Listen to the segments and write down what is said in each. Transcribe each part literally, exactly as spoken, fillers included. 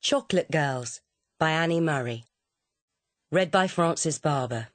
Chocolate Girls by Annie Murray. Read by Frances Barber.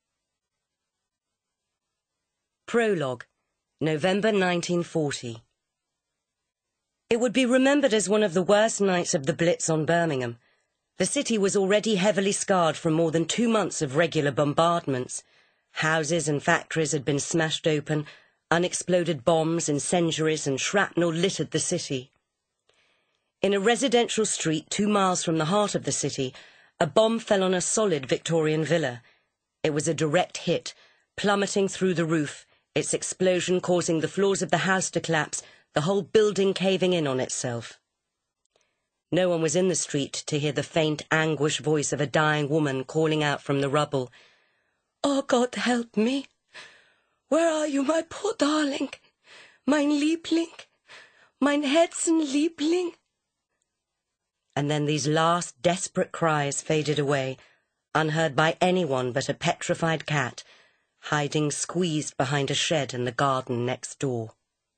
Prologue, November nineteen forty. It would be remembered as one of the worst nights of the Blitz on Birmingham. The city was already heavily scarred from more than two months of regular bombardments. Houses and factories had been smashed open, unexploded bombs, incendiaries and shrapnel littered the city. In a residential street two miles from the heart of the city, a bomb fell on a solid Victorian villa. It was a direct hit, plummeting through the roof, its explosion causing the floors of the house to collapse, the whole building caving in on itself. No one was in the street to hear the faint anguish voice of a dying woman calling out from the rubble, "Oh, God, help me! Where are you, my poor darling? Mein Liebling? Mein Herzenliebling?" And then these last desperate cries faded away, unheard by anyone but a petrified cat, hiding squeezed behind a shed in the garden next door.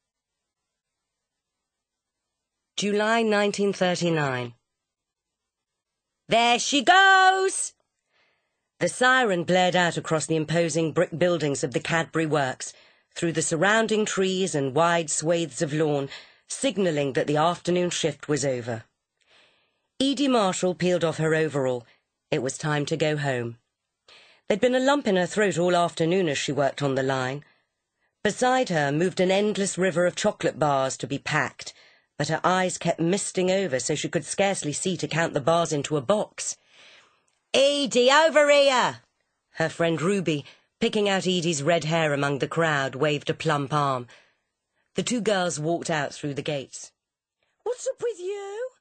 July nineteen thirty-nine. There she goes! The siren blared out across the imposing brick buildings of the Cadbury Works, through the surrounding trees and wide swathes of lawn, signalling that the afternoon shift was over. Edie Marshall peeled off her overall. It was time to go home. There'd been a lump in her throat all afternoon as she worked on the line. Beside her moved an endless river of chocolate bars to be packed, but her eyes kept misting over so she could scarcely see to count the bars into a box. "Edie, over here!" Her friend Ruby, picking out Edie's red hair among the crowd, waved a plump arm. The two girls walked out through the gates. "What's up with you?"